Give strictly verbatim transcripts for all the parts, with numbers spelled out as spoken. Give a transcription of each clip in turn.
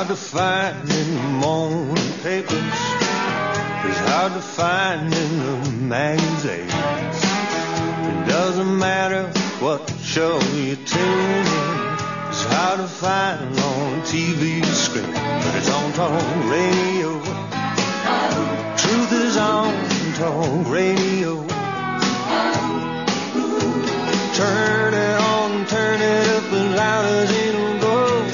hard to find in the morning papers. It's hard to find in the magazines. It doesn't matter what show you tune in. It's hard to find on T V screen, but it's on talk radio. Truth is on talk radio. Turn it on, turn it up as loud as it'll go.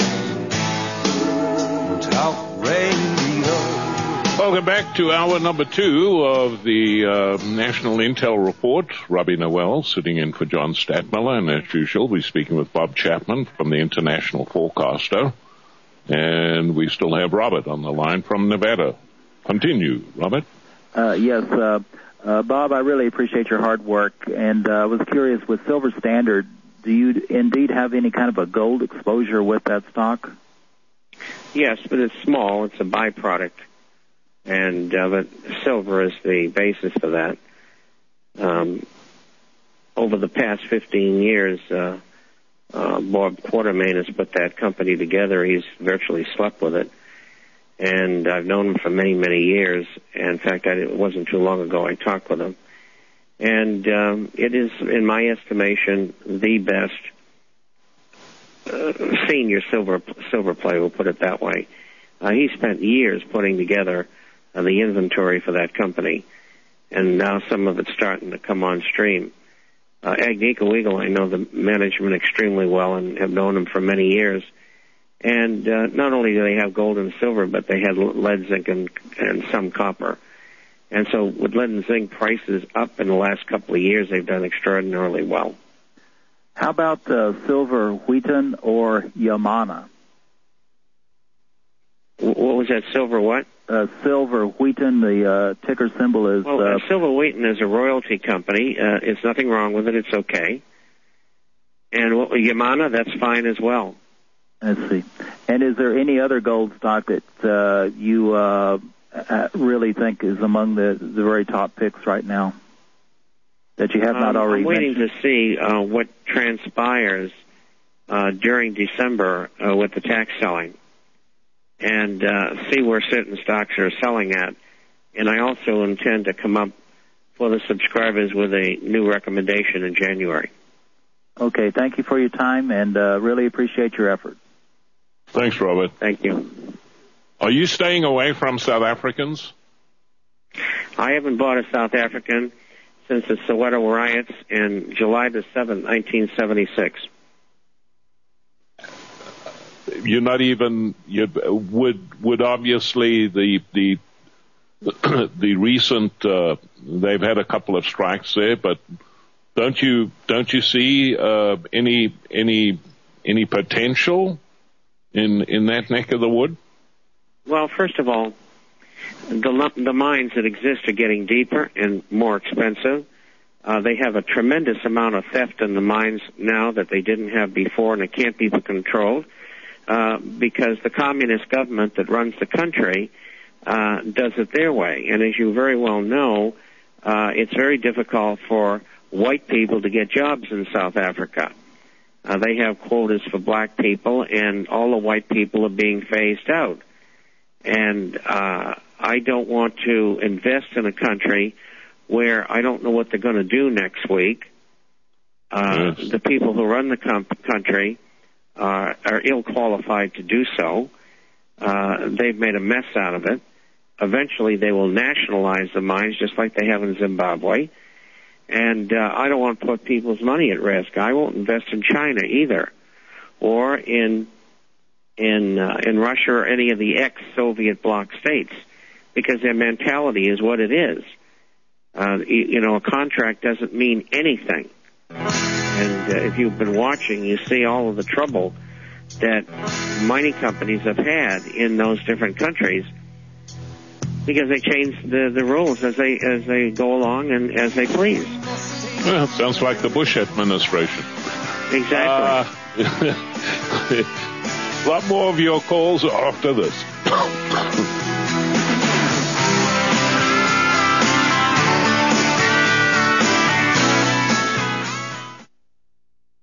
Talk radio. Welcome back to hour number two of the uh, National Intel Report. Robbie Noel sitting in for John Stadtmiller, and as usual, we're speaking with Bob Chapman from the International Forecaster, and we still have Robert on the line from Nevada. Continue, Robert. Uh, yes, uh, uh, Bob, I really appreciate your hard work, and I uh, was curious, with Silver Standard, do you indeed have any kind of a gold exposure with that stock? Yes, but it's small. It's a byproduct, and uh, but silver is the basis for that. Um, over the past fifteen years, uh, uh, Bob Quartermain has put that company together. He's virtually slept with it. And I've known him for many, many years. In fact, I, it wasn't too long ago I talked with him. And um, it is, in my estimation, the best uh, senior silver silver play, we'll put it that way. Uh, he spent years putting together uh, the inventory for that company, and now some of it's starting to come on stream. Uh, Agnico Eagle, I know the management extremely well and have known him for many years. And uh, not only do they have gold and silver, but they had lead, zinc, and, and some copper. And so with lead and zinc prices up in the last couple of years, they've done extraordinarily well. How about uh, Silver Wheaton or Yamana? What was that, Silver what? Uh, Silver Wheaton, the uh, ticker symbol is... Well, uh, uh, Silver Wheaton is a royalty company. Uh, there's nothing wrong with it. It's okay. And what, Yamana, that's fine as well. Let's see. And is there any other gold stock that uh, you uh, really think is among the, the very top picks right now that you have um, not already I'm waiting mentioned? to see uh, what transpires uh, during December uh, with the tax selling, and uh, see where certain stocks are selling at. And I also intend to come up for the subscribers with a new recommendation in January. Okay, thank you for your time, and uh, really appreciate your effort. Thanks, Robert. Thank you. Are you staying away from South Africans? I haven't bought a South African since the Soweto riots in July the seventh, nineteen seventy-six. You're not even, you would, would obviously the, the, the recent, uh, they've had a couple of strikes there, but don't you, don't you see, uh, any, any, any potential in, in that neck of the wood? Well, first of all, the, the mines that exist are getting deeper and more expensive. Uh, they have a tremendous amount of theft in the mines now that they didn't have before, and it can't be controlled uh, because the communist government that runs the country uh, does it their way. And as you very well know, uh, it's very difficult for white people to get jobs in South Africa. Uh, they have quotas for black people, and all the white people are being phased out. And uh, I don't want to invest in a country where I don't know what they're going to do next week. Uh, yes. The people who run the com- country uh, are ill-qualified to do so. Uh, they've made a mess out of it. Eventually, they will nationalize the mines, just like they have in Zimbabwe. And uh, I don't want to put people's money at risk. I won't invest in China either, or in in uh, in Russia or any of the ex-Soviet bloc states, because their mentality is what it is. Uh, you, you know, a contract doesn't mean anything. And uh, if you've been watching, you see all of the trouble that mining companies have had in those different countries, because they change the, the rules as they as they go along and as they please. Well, it sounds like the Bush administration. Exactly. Uh, a lot more of your calls after this. Hi,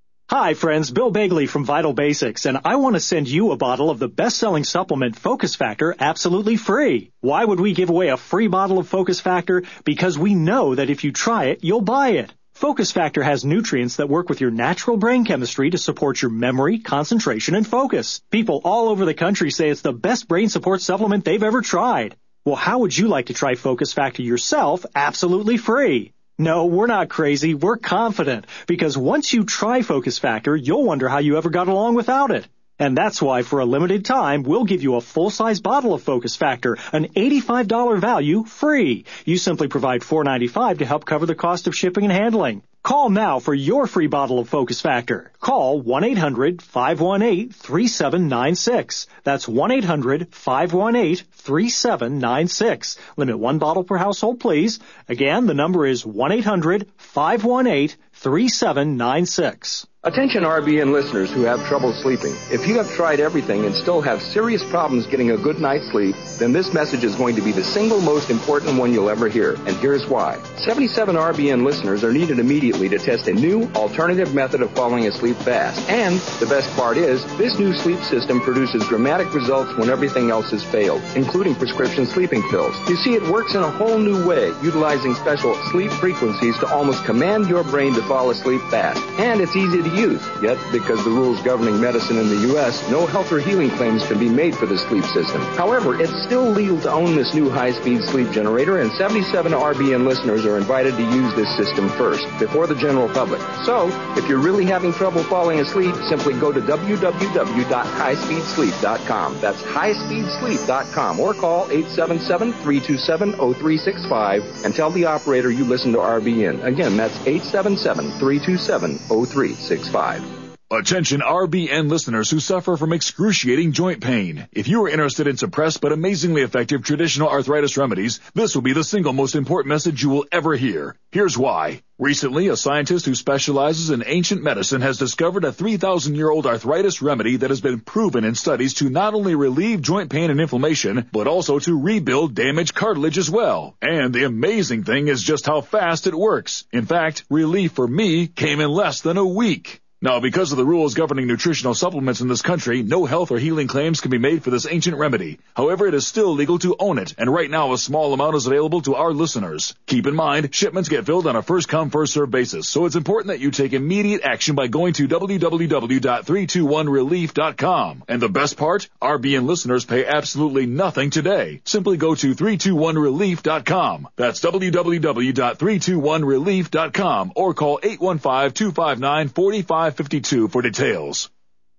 Hi, friends. Bill Bagley from Vital Basics, and I want to send you a bottle of the best-selling supplement Focus Factor absolutely free. Why would we give away a free bottle of Focus Factor? Because we know that if you try it, you'll buy it. Focus Factor has nutrients that work with your natural brain chemistry to support your memory, concentration, and focus. People all over the country say it's the best brain support supplement they've ever tried. Well, how would you like to try Focus Factor yourself absolutely free? No, we're not crazy. We're confident. Because once you try Focus Factor, you'll wonder how you ever got along without it. And that's why, for a limited time, we'll give you a full-size bottle of Focus Factor, an eighty-five dollars value, free. You simply provide four dollars and ninety-five cents to help cover the cost of shipping and handling. Call now for your free bottle of Focus Factor. Call one eight hundred five one eight three seven nine six. That's one eight hundred five one eight three seven nine six. Limit one bottle per household, please. Again, the number is one eight hundred five one eight three seven nine six. Attention R B N listeners who have trouble sleeping. If you have tried everything and still have serious problems getting a good night's sleep, then this message is going to be the single most important one you'll ever hear. And here's why. seventy-seven R B N listeners are needed immediately to test a new alternative method of falling asleep fast. And the best part is, this new sleep system produces dramatic results when everything else has failed, including prescription sleeping pills. You see, it works in a whole new way, utilizing special sleep frequencies to almost command your brain to fall asleep fast. And it's easy to use. Yet, because the rules governing medicine in the U S, no health or healing claims can be made for the sleep system. However, it's still legal to own this new high-speed sleep generator, and seventy-seven R B N listeners are invited to use this system first, before the general public. So, if you're really having trouble falling asleep, simply go to w w w dot high speed sleep dot com. That's high speed sleep dot com, or call eight seven seven three two seven zero three six five and tell the operator you listen to R B N. Again, that's eight seven seven three two seven zero three six five. Attention R B N listeners who suffer from excruciating joint pain. If you are interested in suppressed but amazingly effective traditional arthritis remedies, this will be the single most important message you will ever hear. Here's why. Recently, a scientist who specializes in ancient medicine has discovered a three thousand year old arthritis remedy that has been proven in studies to not only relieve joint pain and inflammation, but also to rebuild damaged cartilage as well. And the amazing thing is just how fast it works. In fact, relief for me came in less than a week. Now, because of the rules governing nutritional supplements in this country, no health or healing claims can be made for this ancient remedy. However, it is still legal to own it, and right now a small amount is available to our listeners. Keep in mind, shipments get filled on a first-come, first-served basis, so it's important that you take immediate action by going to w w w dot three two one relief dot com. And the best part? R B N listeners pay absolutely nothing today. Simply go to three two one relief dot com. That's w w w dot three two one relief dot com, or call eight one five, two five nine, four five five two for details.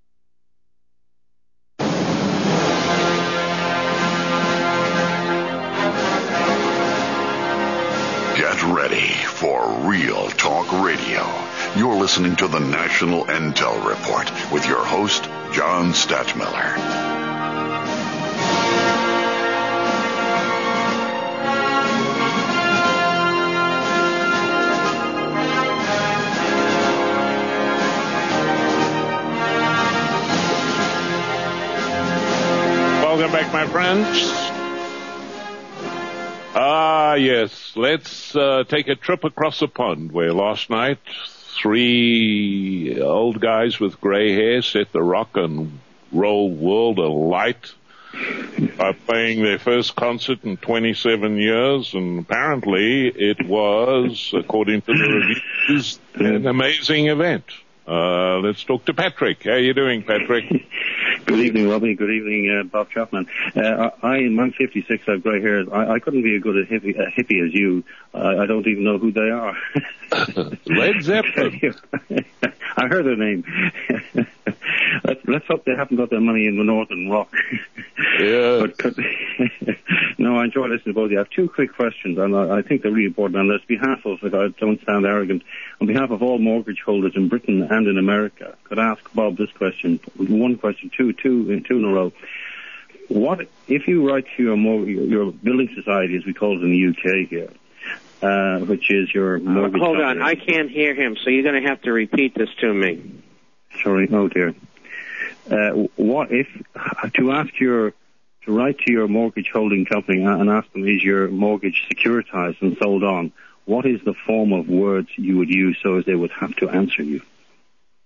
Get ready for Real Talk Radio. You're listening to the National Intel Report with your host, John Stachmiller. Welcome back, my friends. Ah, yes. Let's uh, take a trip across the pond where last night three old guys with gray hair set the rock and roll world alight by playing their first concert in twenty-seven years. And apparently it was, according to the reviews, an amazing event. Uh, let's talk to Patrick. How are you doing, Patrick? Good evening, Robbie. Good evening, uh, Bob Chapman. Uh, I, I'm fifty-six. I have grey hairs. I, I couldn't be a good a hippie, a hippie as you. Uh, I don't even know who they are. Led Zeppelin. I heard their name. let's, let's hope they haven't got their money in the Northern Rock. Yeah. But, no, I enjoy listening to both of you. I have two quick questions, and I, I think they're really important. And on behalf of, if I don't sound arrogant, on behalf of all mortgage holders in Britain and in America, could I ask Bob this question? One question, two, two, two in a row. What if you write to your mortgage, your building society, as we call it in the U K here, uh, which is your mortgage? Uh, hold company. on, I can't hear him, so you're going to have to repeat this to me. Sorry, oh dear. Uh, what if to ask your to write to your mortgage holding company and ask them, is your mortgage securitized and sold on? What is the form of words you would use so as they would have to answer you?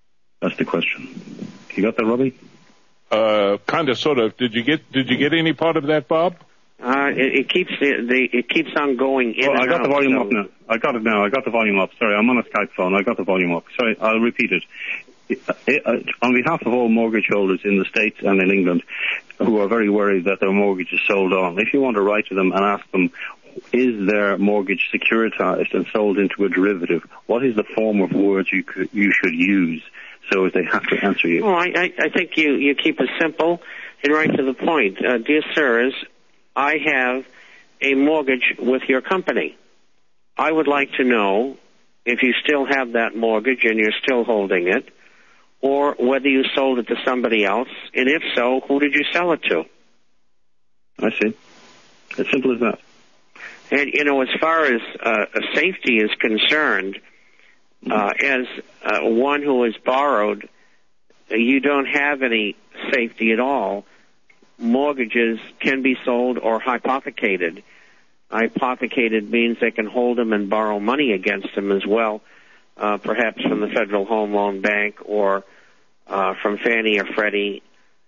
That's the question. You got that, Robbie? Uh, kind of, sort of. Did you get Did you get any part of that, Bob? Uh, it, it keeps the, the it keeps on going in. Oh, and I got out, the volume so. up now. I got it now. I got the volume up. Sorry, I'm on a Skype phone. I got the volume up. Sorry, I'll repeat it. It, it, uh, on behalf of all mortgage holders in the States and in England who are very worried that their mortgage is sold on, if you want to write to them and ask them, is their mortgage securitized and sold into a derivative, what is the form of words you could, you should use so as they have to answer you? Well, I, I, I think you, you keep it simple and right to the point. Uh, dear sirs, I have a mortgage with your company. I would like to know if you still have that mortgage and you're still holding it, or whether you sold it to somebody else, and if so, who did you sell it to? I see. As simple as that. And, you know, as far as uh, safety is concerned, uh, as uh, one who has borrowed, you don't have any safety at all. Mortgages can be sold or hypothecated. Hypothecated means they can hold them and borrow money against them as well, uh, perhaps from the Federal Home Loan Bank or uh, from Fannie or Freddie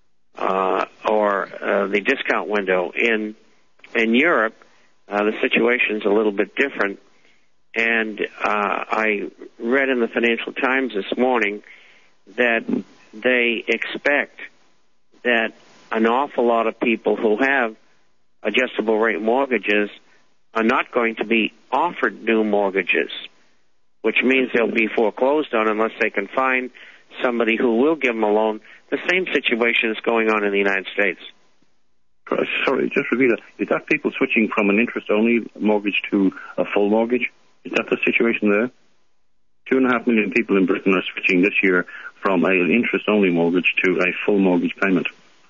uh, or uh, the discount window. In in Europe, uh, the situation's a little bit different. And uh, I read in the Financial Times this morning that they expect that an awful lot of people who have adjustable rate mortgages are not going to be offered new mortgages, which means they'll be foreclosed on unless they can find somebody who will give them a loan. The same situation is going on in the United States. Sorry, just repeat that. Is that people switching from an interest-only mortgage to a full mortgage? Is that the situation there? Two and a half million people in Britain are switching this year from an interest-only mortgage to a full mortgage payment.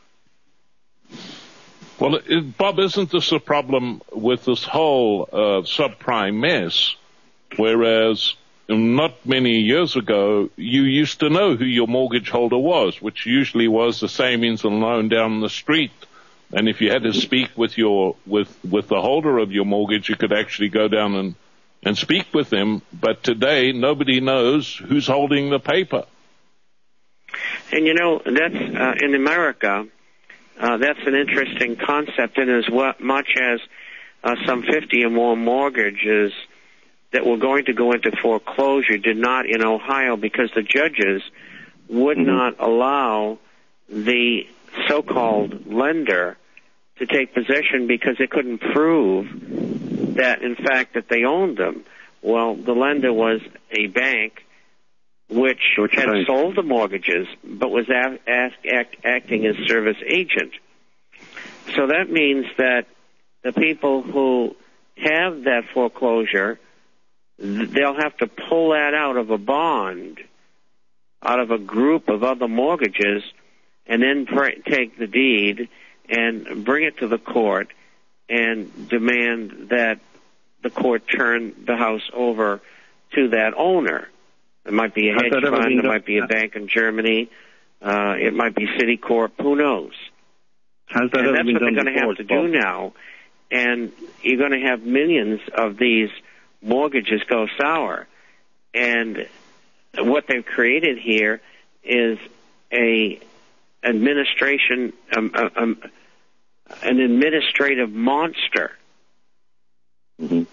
Well, it, Bob, isn't this a problem with this whole uh, subprime mess? Whereas not many years ago, you used to know who your mortgage holder was, which usually was the savings and loan down the street. And if you had to speak with your with with the holder of your mortgage, you could actually go down and and speak with them. But today, nobody knows who's holding the paper. And you know, that's uh, in America. Uh, that's an interesting concept, and as well, much as uh, some fifty or more mortgages that were going to go into foreclosure did not in Ohio because the judges would mm-hmm. not allow the so-called lender to take possession because they couldn't prove that, in fact, that they owned them. Well, the lender was a bank which had right. sold the mortgages but was a- ask, act, acting as service agent. So that means that the people who have that foreclosure, they'll have to pull that out of a bond, out of a group of other mortgages, and then pr- take the deed and bring it to the court and demand that the court turn the house over to that owner. It might be a hedge fund, it might be a bank in Germany, uh, it might be Citicorp, who knows? Has that and that's what been they're going to have to do now. And you're going to have millions of these mortgages go sour. And what they've created here is a administration, um, um, an administrative monster. Mm-hmm.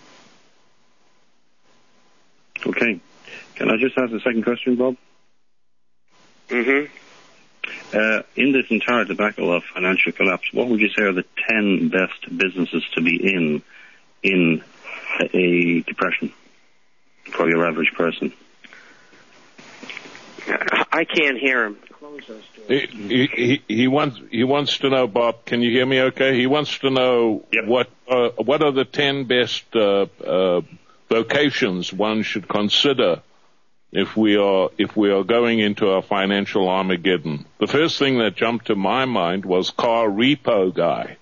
Okay. Can I just ask a second question, Bob? Mm-hmm. Uh, in this entire debacle of financial collapse, what would you say are the ten best businesses to be in in a depression for your average person? I can't hear him. Close those doors. He, he, he wants he wants to know, Bob. Can you hear me? Okay. He wants to know yep. what uh, what are the ten best uh, uh, vocations one should consider if we are if we are going into a financial Armageddon. The first thing that jumped to my mind was car repo guy.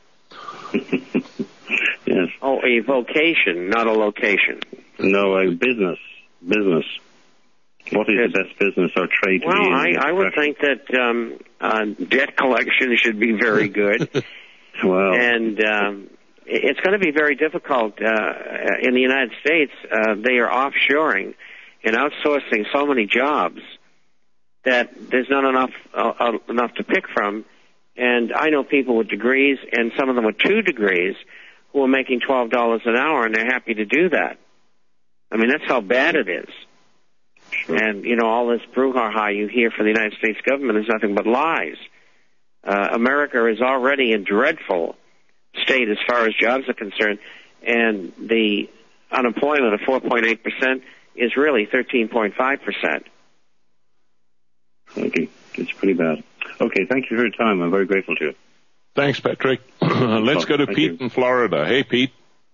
Yes. Oh, a vocation, not a location. No, a business. Business. What is the best business or trade to well, be in? Well, I, I would think that um, uh, debt collection should be very good. Well, and um, it's going to be very difficult. Uh, in the United States, uh, they are offshoring and outsourcing so many jobs that there's not enough uh, uh, enough to pick from. And I know people with degrees, and some of them with two degrees, who are making twelve dollars an hour, and they're happy to do that. I mean, that's how bad it is. Sure. And, you know, all this brouhaha you hear from the United States government is nothing but lies. Uh, America is already in dreadful state as far as jobs are concerned, and the unemployment of four point eight percent is really thirteen point five percent. Okay, it's pretty bad. Okay, thank you for your time. I'm very grateful to you. Thanks, Patrick. Let's go to Thank Pete you. in Florida. Hey, Pete.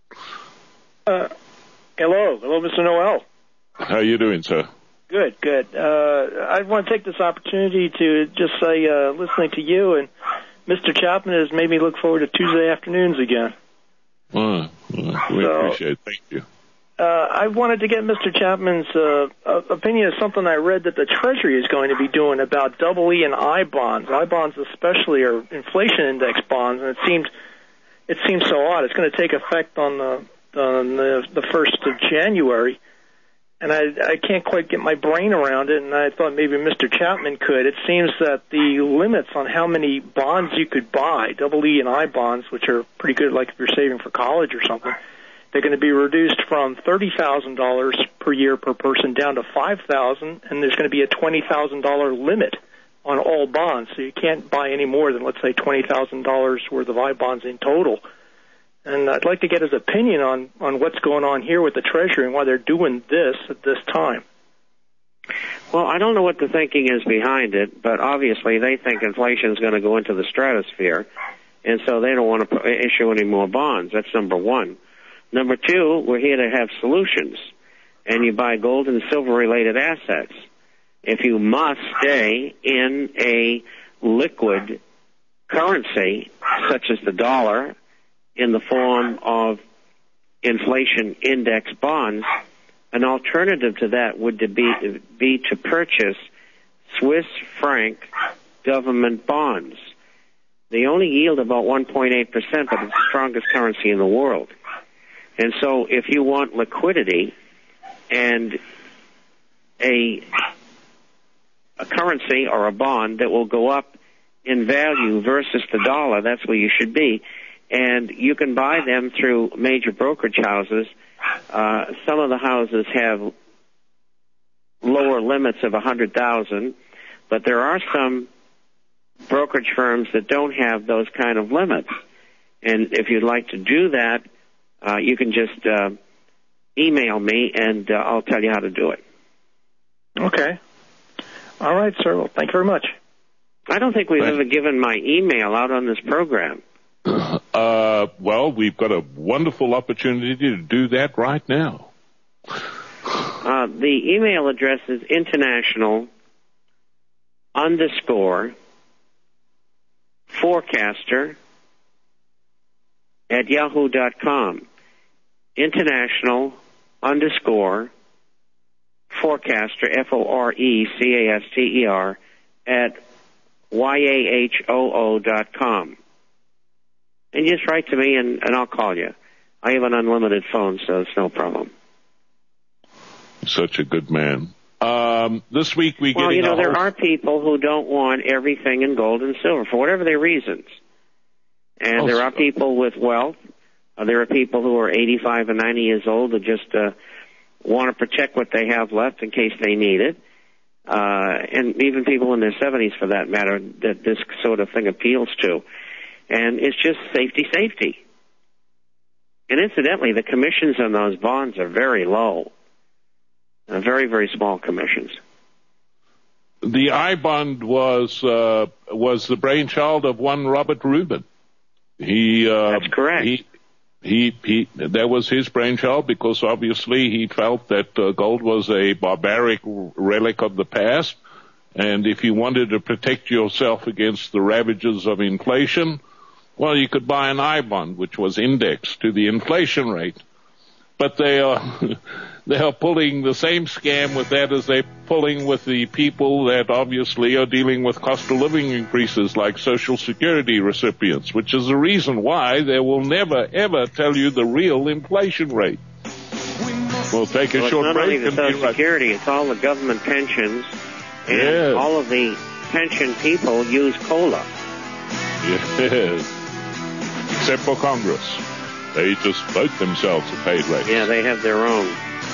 Uh, hello. Hello, Mister Noel. How you doing, sir? Good, good. Uh, I want to take this opportunity to just say, uh, listening to you and Mister Chapman has made me look forward to Tuesday afternoons again. Oh, well, we So- appreciate it. Thank you. Uh, I wanted to get Mister Chapman's uh, opinion of something I read that the Treasury is going to be doing about double E and I bonds. I bonds especially are inflation index bonds, and it seems it seems so odd. It's going to take effect on the on the, the first of January, and I, I can't quite get my brain around it. And I thought maybe Mister Chapman could. It seems that the limits on how many bonds you could buy, double E and I bonds, which are pretty good, like if you're saving for college or something. They're going to be reduced from thirty thousand dollars per year per person down to five thousand dollars, and there's going to be a twenty thousand dollars limit on all bonds. So you can't buy any more than, let's say, twenty thousand dollars worth of I bonds in total. And I'd like to get his opinion on, on what's going on here with the Treasury and why they're doing this at this time. Well, I don't know what the thinking is behind it, but obviously they think inflation is going to go into the stratosphere, and so they don't want to issue any more bonds. That's number one. Number two, we're here to have solutions, and you buy gold and silver-related assets. If you must stay in a liquid currency, such as the dollar, in the form of inflation index bonds, an alternative to that would be, be to purchase Swiss franc government bonds. They only yield about one point eight percent, but it's the strongest currency in the world. And so if you want liquidity and a a currency or a bond that will go up in value versus the dollar, that's where you should be. And you can buy them through major brokerage houses. Uh, some of the houses have lower limits of one hundred thousand dollars, but there are some brokerage firms that don't have those kind of limits. And if you'd like to do that, Uh, you can just uh, email me, and uh, I'll tell you how to do it. Okay. All right, sir. Well, thank you very much. I don't think we've ever given my email out on this program. Uh, well, we've got a wonderful opportunity to do that right now. Uh, the email address is international underscore forecaster at yahoo dot com. International underscore forecaster, F O R E C A S T E R, at Y A H O O dot com. And just write to me, and, and I'll call you. I have an unlimited phone, so it's no problem. Such a good man. Um, this week we Well, getting you know, a there whole- are people who don't want everything in gold and silver for whatever their reasons. And Oh, there are so- people with wealth. Uh, there are people who are eighty-five and ninety years old who just uh, want to protect what they have left in case they need it. Uh, and even people in their seventies, for that matter, that this sort of thing appeals to. And it's just safety, safety. And incidentally, the commissions on those bonds are very low. Uh, very, very small commissions. The I bond was uh, was the brainchild of one Robert Rubin. He uh, That's correct. He, he he that was his brainchild because obviously he felt that uh, gold was a barbaric relic of the past, and if you wanted to protect yourself against the ravages of inflation, well, you could buy an I bond which was indexed to the inflation rate. But they are they are pulling the same scam with that as they're pulling with the people that obviously are dealing with cost of living increases like Social Security recipients, which is the reason why they will never, ever tell you the real inflation rate. We'll take a Well, short it's not break. only the and be Social right- Security, it's all the government pensions And yes. all of the pension people use cola. Yes. Except for Congress. They just vote themselves a paid rate. Yeah, they have their own.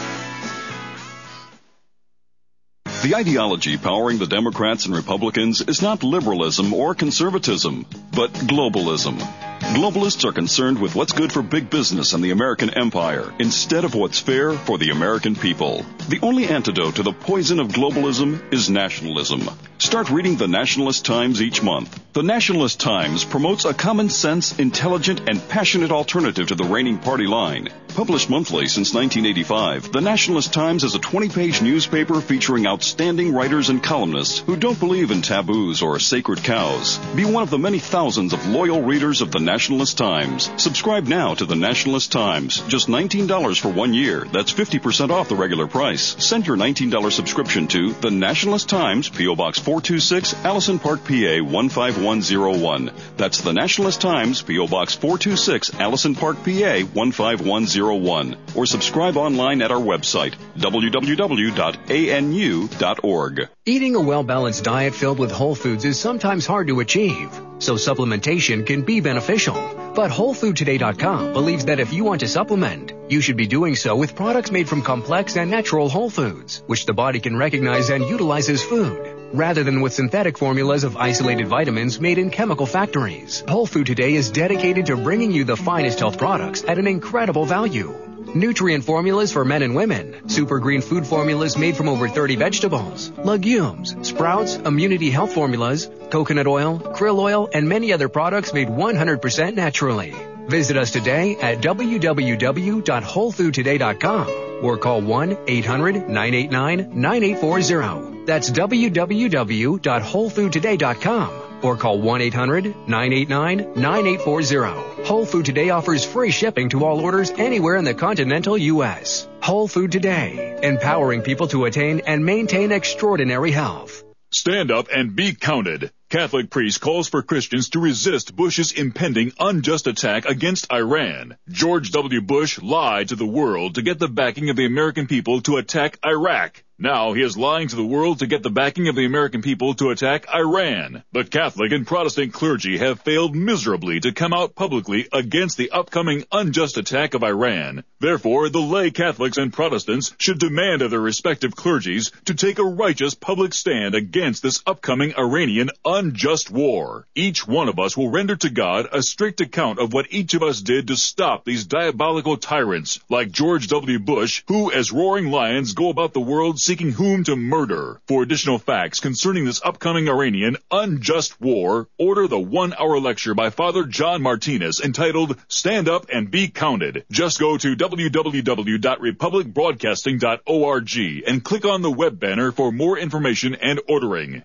The ideology powering the Democrats and Republicans is not liberalism or conservatism, but globalism. Globalists are concerned with what's good for big business and the American empire instead of what's fair for the American people. The only antidote to the poison of globalism is nationalism. Start reading the Nationalist Times each month. The Nationalist Times promotes a common sense, intelligent, and passionate alternative to the reigning party line. Published monthly since nineteen eighty-five, the Nationalist Times is a twenty-page newspaper featuring outstanding writers and columnists who don't believe in taboos or sacred cows. Be one of the many thousands of loyal readers of the Nationalist Times. Subscribe now to the Nationalist Times. Just nineteen dollars for one year. That's fifty percent off the regular price. Send your nineteen dollars subscription to the Nationalist Times, P O. Box four two six, Allison Park, P A one five one zero one. That's the Nationalist Times, P O. Box four two six, Allison Park, P A one five one zero one. Or subscribe online at our website, w w w dot a n u dot org. Eating a well-balanced diet filled with whole foods is sometimes hard to achieve, so supplementation can be beneficial. But Whole Food Today dot com believes that if you want to supplement, you should be doing so with products made from complex and natural whole foods, which the body can recognize and utilize as food, rather than with synthetic formulas of isolated vitamins made in chemical factories. Whole Food Today is dedicated to bringing you the finest health products at an incredible value. Nutrient formulas for men and women, super green food formulas made from over thirty vegetables, legumes, sprouts, immunity health formulas, coconut oil, krill oil, and many other products made one hundred percent naturally. Visit us today at w w w dot whole food today dot com or call one eight hundred nine eight nine nine eight four zero. That's w w w dot whole food today dot com or call one eight hundred nine eight nine nine eight four zero. Whole Food Today offers free shipping to all orders anywhere in the continental U S. Whole Food Today, empowering people to attain and maintain extraordinary health. Stand up and be counted. Catholic priest calls for Christians to resist Bush's impending unjust attack against Iran. George W. Bush lied to the world to get the backing of the American people to attack Iraq. Now he is lying to the world to get the backing of the American people to attack Iran. The Catholic and Protestant clergy have failed miserably to come out publicly against the upcoming unjust attack of Iran. Therefore, the lay Catholics and Protestants should demand of their respective clergies to take a righteous public stand against this upcoming Iranian unjust war. Each one of us will render to God a strict account of what each of us did to stop these diabolical tyrants like George W. Bush, who as roaring lions go about the world seeking whom to murder. For additional facts concerning this upcoming Iranian unjust war, order the one-hour lecture by Father John Martinez entitled Stand Up and Be Counted. Just go to w w w dot republic broadcasting dot org and click on the web banner for more information and ordering.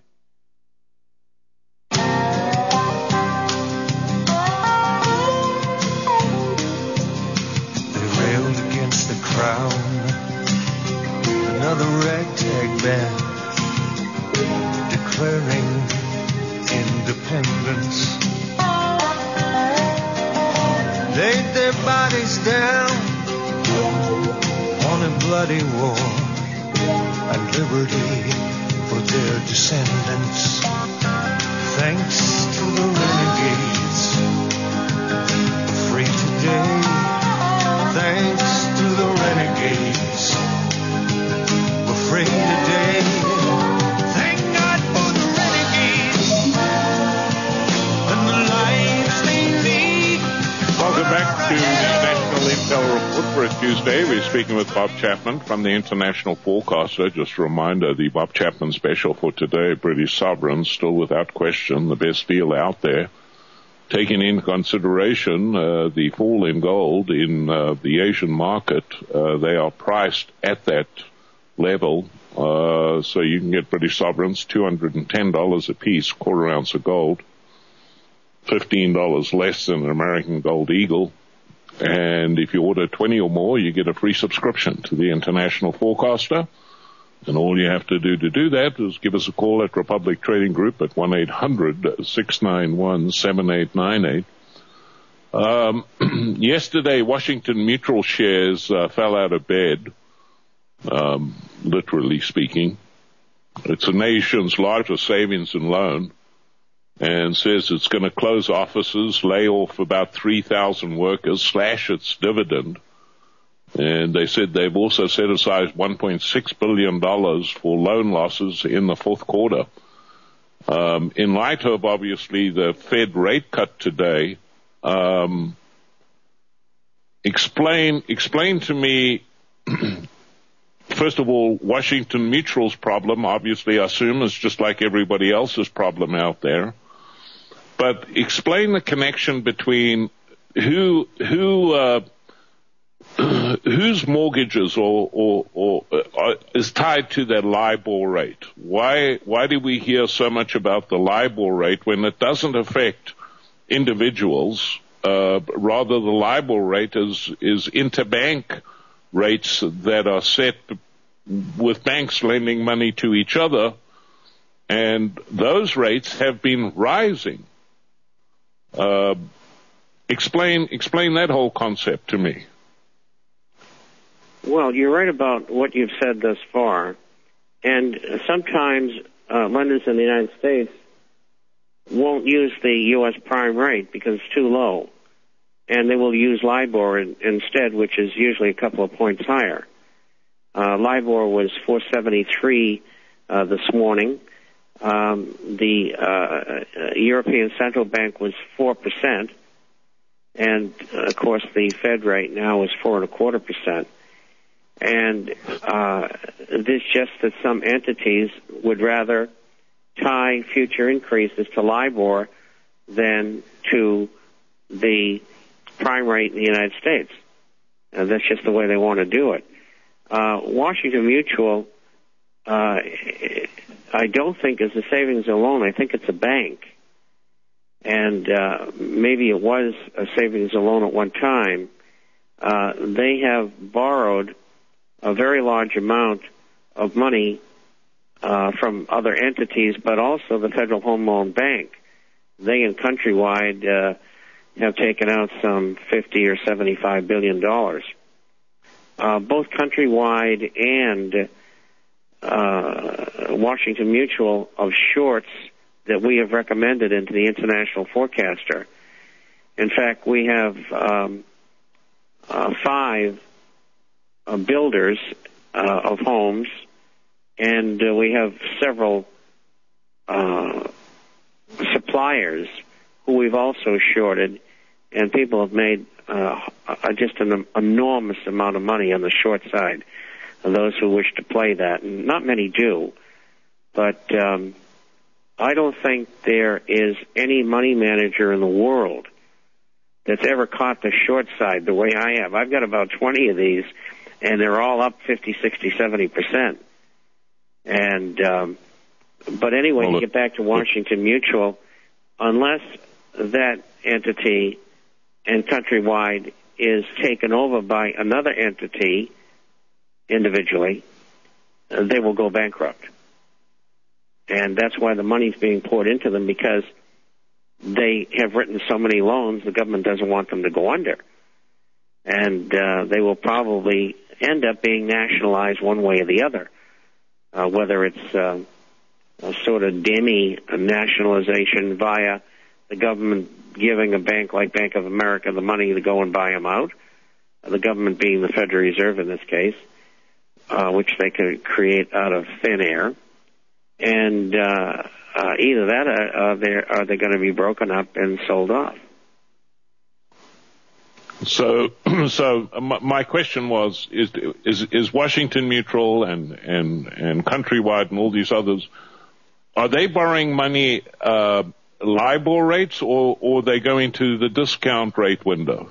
They railed against the crown. Another ragtag band declaring independence. Laid their bodies down on a bloody war and liberty for their descendants. Thanks to the renegades, free today. Thanks to the renegades, free today. Thank God for the renegades and the lives they lead. Welcome back to the National Intel Report for a Tuesday. We're speaking with Bob Chapman from the International Forecaster. Just a reminder, the Bob Chapman special for today, British sovereigns, still without question the best deal out there. Taking into consideration uh, the fall in gold in uh, the Asian market, uh, they are priced at that level, uh, so you can get British sovereigns, two hundred ten dollars a piece, quarter ounce of gold, fifteen dollars less than an American Gold Eagle. And if you order twenty or more, you get a free subscription to the International Forecaster. And all you have to do to do that is give us a call at Republic Trading Group at one eight hundred six nine one seven eight nine eight. Um, yesterday, Washington Mutual shares uh, fell out of bed. Um, literally speaking, it's the nation's largest savings and loan, and says it's going to close offices, lay off about three thousand workers, slash its dividend. And they said they've also set aside one point six billion dollars for loan losses in the fourth quarter. Um, in light of, obviously, the Fed rate cut today, um, explain, explain to me, first of all, Washington Mutual's problem, obviously, I assume, is just like everybody else's problem out there. But explain the connection between who, who, uh, whose mortgages or, or, or uh, is tied to their LIBOR rate. Why, why do we hear so much about the LIBOR rate when it doesn't affect individuals? Uh, rather, the LIBOR rate is, is interbank rates that are set with banks lending money to each other, and those rates have been rising. Uh, explain, explain that whole concept to me. Well, you're right about what you've said thus far. And sometimes uh, lenders in the United States won't use the U S prime rate because it's too low. And they will use LIBOR in, instead, which is usually a couple of points higher. Uh, LIBOR was four seventy-three uh, this morning. Um, the uh, European Central Bank was four percent. And, uh, of course, the Fed rate now is four and a quarter percent. And uh, this just that some entities would rather tie future increases to LIBOR than to the prime rate in the United States. And that's just the way they want to do it. Uh, Washington Mutual, uh, I don't think is a savings and loan. I think it's a bank. And uh, maybe it was a savings and loan at one time. Uh, they have borrowed a very large amount of money uh, from other entities, but also the Federal Home Loan Bank. They and Countrywide uh, have taken out some fifty or seventy-five billion dollars. Uh, both Countrywide and uh, Washington Mutual of shorts that we have recommended into the International Forecaster. In fact, we have um, uh, five Uh, builders uh, of homes, and uh, we have several uh, suppliers who we've also shorted, and people have made uh, just an enormous amount of money on the short side, of those who wish to play that. And not many do, but um, I don't think there is any money manager in the world that's ever caught the short side the way I have. I've got about twenty of these, and they're all up fifty, sixty, seventy percent. And, um, but anyway, well, to get back to Washington Mutual, unless that entity and Countrywide is taken over by another entity individually, uh, they will go bankrupt. And that's why the money's being poured into them, because they have written so many loans, the government doesn't want them to go under. And uh, they will probably end up being nationalized one way or the other, uh, whether it's uh, a sort of demi-nationalization via the government giving a bank like Bank of America the money to go and buy them out, the government being the Federal Reserve in this case, uh, which they could create out of thin air. And uh, uh, either that or, uh, they're, are they going to be broken up and sold off. So, so my question was: Is is, is Washington Mutual and, and and Countrywide and all these others, are they borrowing money uh, LIBOR rates, or or are they going to the discount rate window?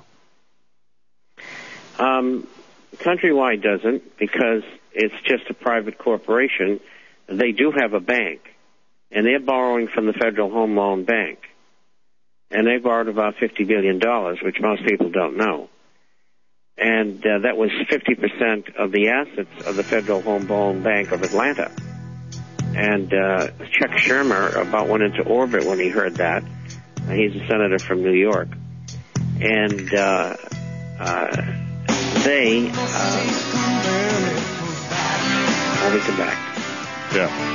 Um, Countrywide doesn't, because it's just a private corporation. They do have a bank, and they're borrowing from the Federal Home Loan Bank. And they borrowed about fifty billion dollars, which most people don't know. And uh, that was fifty percent of the assets of the Federal Home Loan Bank of Atlanta. And uh, Chuck Schumer about went into orbit when he heard that. Uh, he's a senator from New York. And uh, uh, they... Uh, when we come back. Yeah.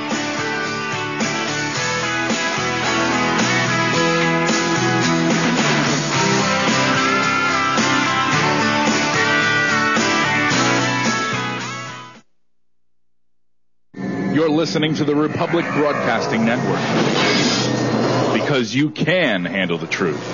You're listening to the Republic Broadcasting Network, because you can handle the truth.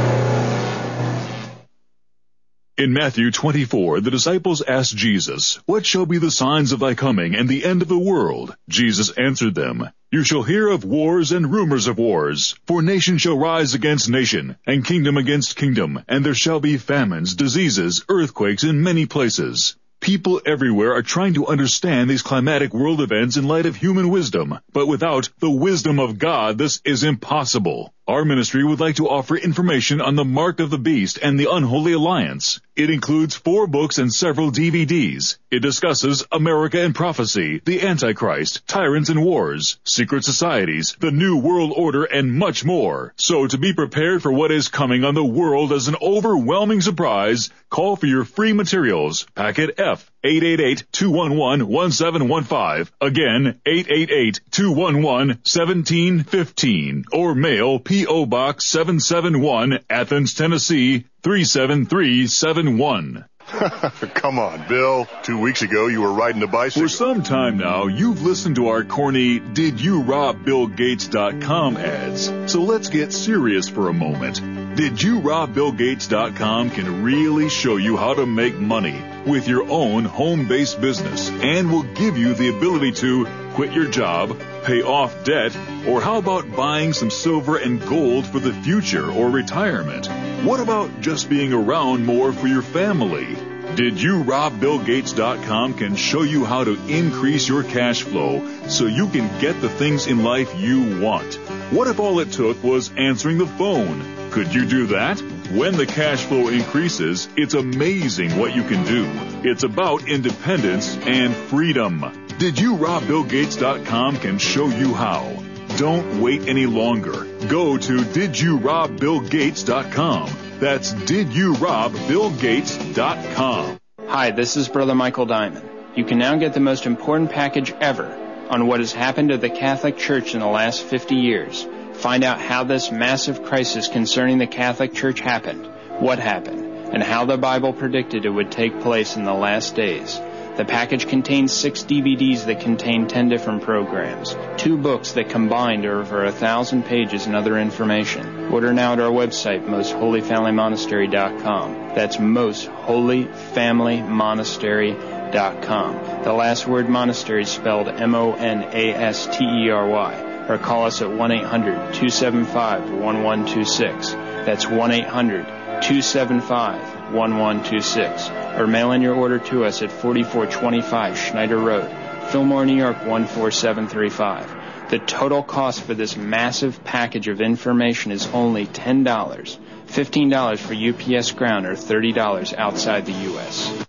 In Matthew twenty-four, the disciples asked Jesus, "What shall be the signs of thy coming and the end of the world?" Jesus answered them, "You shall hear of wars and rumors of wars, for nation shall rise against nation, and kingdom against kingdom, and there shall be famines, diseases, earthquakes in many places." People everywhere are trying to understand these climatic world events in light of human wisdom, but without the wisdom of God, this is impossible. Our ministry would like to offer information on the Mark of the Beast and the Unholy Alliance. It includes four books and several D V Ds. It discusses America and prophecy, the Antichrist, tyrants and wars, secret societies, the New World Order, and much more. So to be prepared for what is coming on the world as an overwhelming surprise, call for your free materials. Packet F, eight eight eight, two one one, one seven one five. Again, eight eight eight, two one one, one seven one five. Or mail P O. Box seven seven one, Athens, Tennessee, three seven three seven one. Come on, Bill. Two weeks ago, you were riding a bicycle. For some time now, you've listened to our corny Did You Rob Bill Gates dot com ads. So let's get serious for a moment. Did You Rob Bill Gates dot com can really show you how to make money with your own home-based business, and will give you the ability to quit your job, pay off debt, or how about buying some silver and gold for the future or retirement? What about just being around more for your family? Did You Rob Bill Gates dot com can show you how to increase your cash flow so you can get the things in life you want. What if all it took was answering the phone? Could you do that? When the cash flow increases, it's amazing what you can do. It's about independence and freedom. Did You Rob Bill Gates dot com can show you how. Don't wait any longer. Go to Did You Rob Bill Gates dot com. That's Did You Rob Bill Gates dot com. Hi, this is Brother Michael Diamond. You can now get the most important package ever on what has happened to the Catholic Church in the last fifty years. Find out how this massive crisis concerning the Catholic Church happened, what happened, and how the Bible predicted it would take place in the last days. The package contains six D V Ds that contain ten different programs, two books that combined are over a thousand pages and other information. Order now at our website, most holy family monastery dot com. That's most holy family monastery dot com. The last word monastery is spelled M O N A S T E R Y. Or call us at one eight hundred, two seven five, one one two six. That's one eight hundred, two seven five, one one two six. Or mail in your order to us at forty-four twenty-five Schneider Road, Fillmore, New York one four seven three five. The total cost for this massive package of information is only ten dollars. fifteen dollars for U P S ground or thirty dollars outside the U S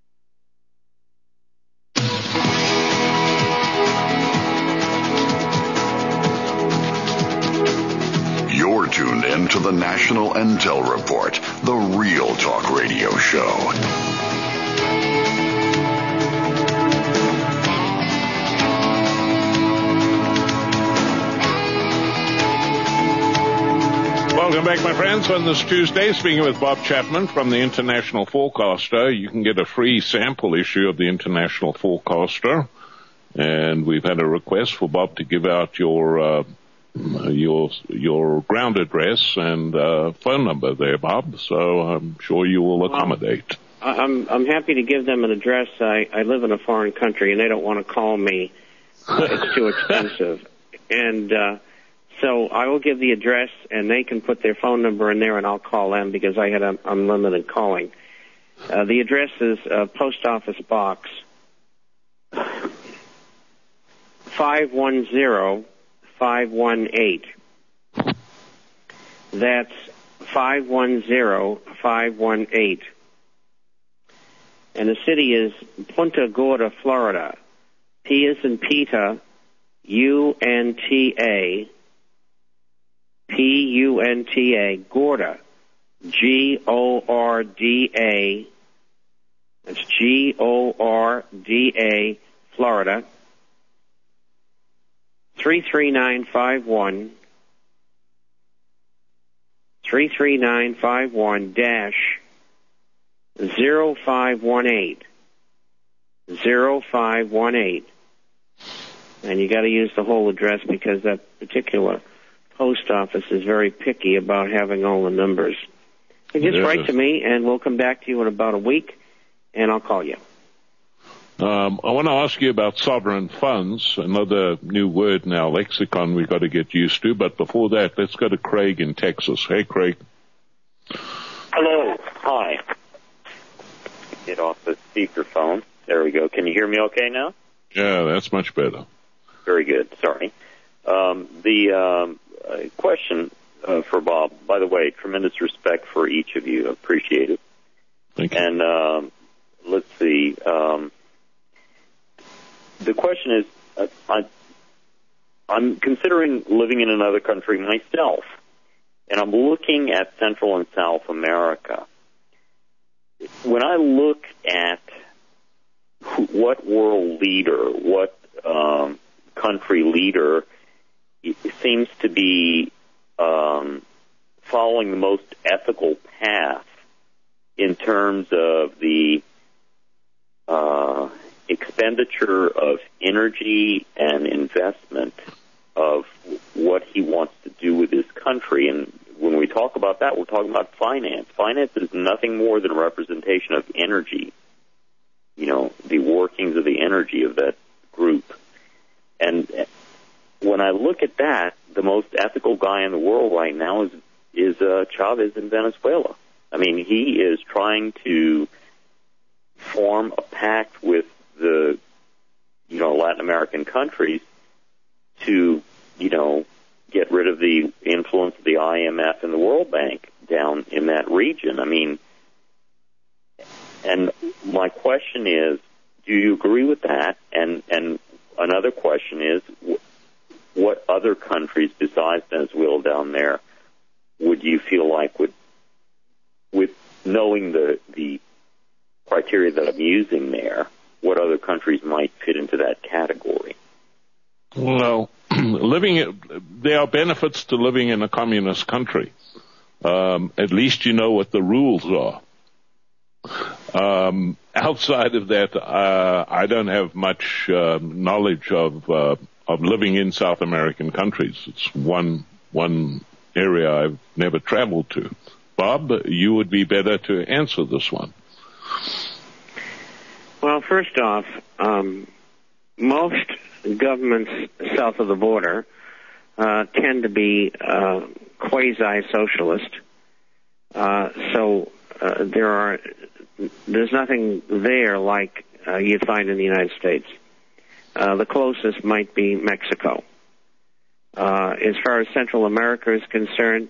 You're tuned in to the National Intel Report, the Real Talk Radio Show. Welcome back, my friends. On this Tuesday, speaking with Bob Chapman from the International Forecaster. You can get a free sample issue of the International Forecaster. And we've had a request for Bob to give out your uh, your your ground address and uh, phone number there, Bob. So I'm sure you will accommodate. Well, I'm I'm happy to give them an address. I, I live in a foreign country, and they don't want to call me. Uh, it's too expensive. And uh, so I will give the address, and they can put their phone number in there, and I'll call them because I had un- unlimited calling. Uh, the address is uh, Post Office Box five one zero five one eight. That's five one zero five one eight. And the city is Punta Gorda, Florida. P as in Peter, U N T A, P U N T A, Gorda, G O R D A, that's G O R D A, Florida. three three nine five one, three three nine five one dash zero five one eight, zero five one eight. And you got to use the whole address because that particular post office is very picky about having all the numbers. You just Yeah. write to me, and we'll come back to you in about a week, and I'll call you. Um, I want to ask you about sovereign funds, another new word in our lexicon we've got to get used to. But before that, let's go to Craig in Texas. Hey, Craig. Hello. Hi. Get off the speakerphone. There we go. Can you hear me okay now? Yeah, that's much better. Very good. Sorry. Um, the um, uh, question uh, for Bob, by the way, tremendous respect for each of you. Appreciate it. Thank you. And um, let's see. Um, the question is, uh, I, I'm considering living in another country myself, and I'm looking at Central and South America. When I look at who, what world leader, what um, country leader seems to be um, following the most ethical path in terms of the uh, expenditure of energy and investment of what he wants to do with his country. And when we talk about that, we're talking about finance. Finance is nothing more than a representation of energy, you know, the workings of the energy of that group. And when I look at that, the most ethical guy in the world right now is is uh, Chavez in Venezuela. I mean, he is trying to form a pact with the, you know, Latin American countries to, you know, get rid of the influence of the I M F and the World Bank down in that region. I mean, and my question is, do you agree with that? And and another question is, what other countries besides Venezuela down there would you feel like would, with knowing the the criteria that I'm using there, what other countries might fit into that category? Well, living, there are benefits to living in a communist country. Um, at least you know what the rules are. Um, outside of that, uh, I don't have much uh, knowledge of uh, of living in South American countries. It's one one area I've never traveled to. Bob, you would be better to answer this one. Well, first off, um, most governments south of the border uh, tend to be uh, quasi-socialist. Uh, so uh, there are there's nothing there like uh, you'd find in the United States. Uh, the closest might be Mexico. Uh, as far as Central America is concerned,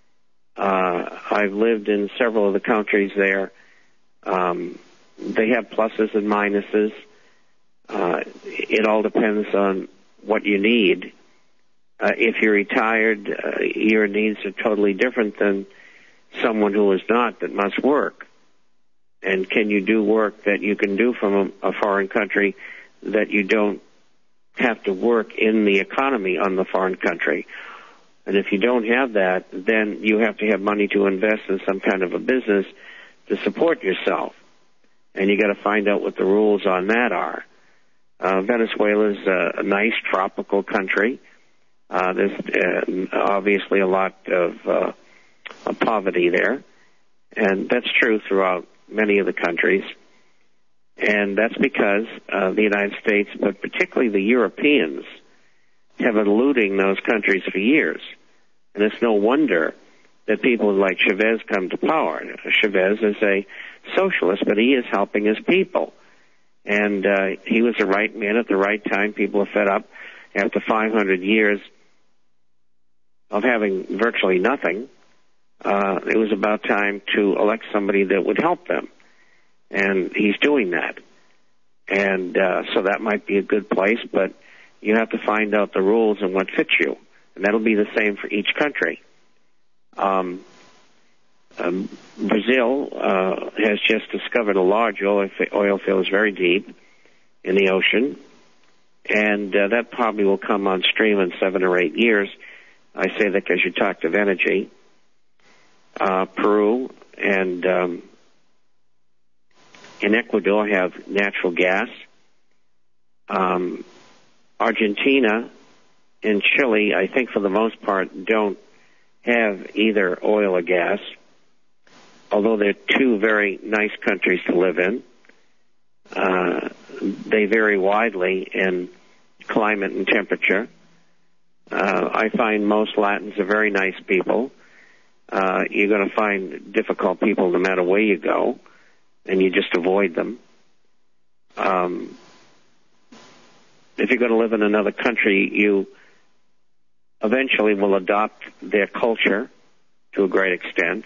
uh, I've lived in several of the countries there. Um, they have pluses and minuses. Uh, it all depends on what you need. Uh, if you're retired, uh, your needs are totally different than someone who is not, that must work. And can you do work that you can do from a, a foreign country that you don't have to work in the economy on the foreign country? And if you don't have that, then you have to have money to invest in some kind of a business to support yourself. And you got to find out what the rules on that are. Uh, Venezuela is a, a nice tropical country. Uh, there's uh, obviously a lot of, uh, of poverty there, and that's true throughout many of the countries. And that's because uh, the United States, but particularly the Europeans, have been looting those countries for years. And it's no wonder that people like Chavez come to power. Chavez is a socialist, but he is helping his people. And uh, he was the right man at the right time. People are fed up after five hundred years of having virtually nothing. Uh, it was about time to elect somebody that would help them. And he's doing that. And uh, so that might be a good place, but you have to find out the rules and what fits you. And that'll be the same for each country. Um, um, Brazil uh, has just discovered a large oil, oil field very deep in the ocean. and uh, that probably will come on stream in seven or eight years. I say that because you talked of energy. Uh, Peru and um, in Ecuador have natural gas. Um, Argentina and Chile, I think for the most part, don't have either oil or gas, although they're two very nice countries to live in. Uh, they vary widely in climate and temperature. Uh, I find most Latins are very nice people. Uh, you're going to find difficult people no matter where you go, and you just avoid them. Um, if you're going to live in another country, you eventually will adopt their culture to a great extent.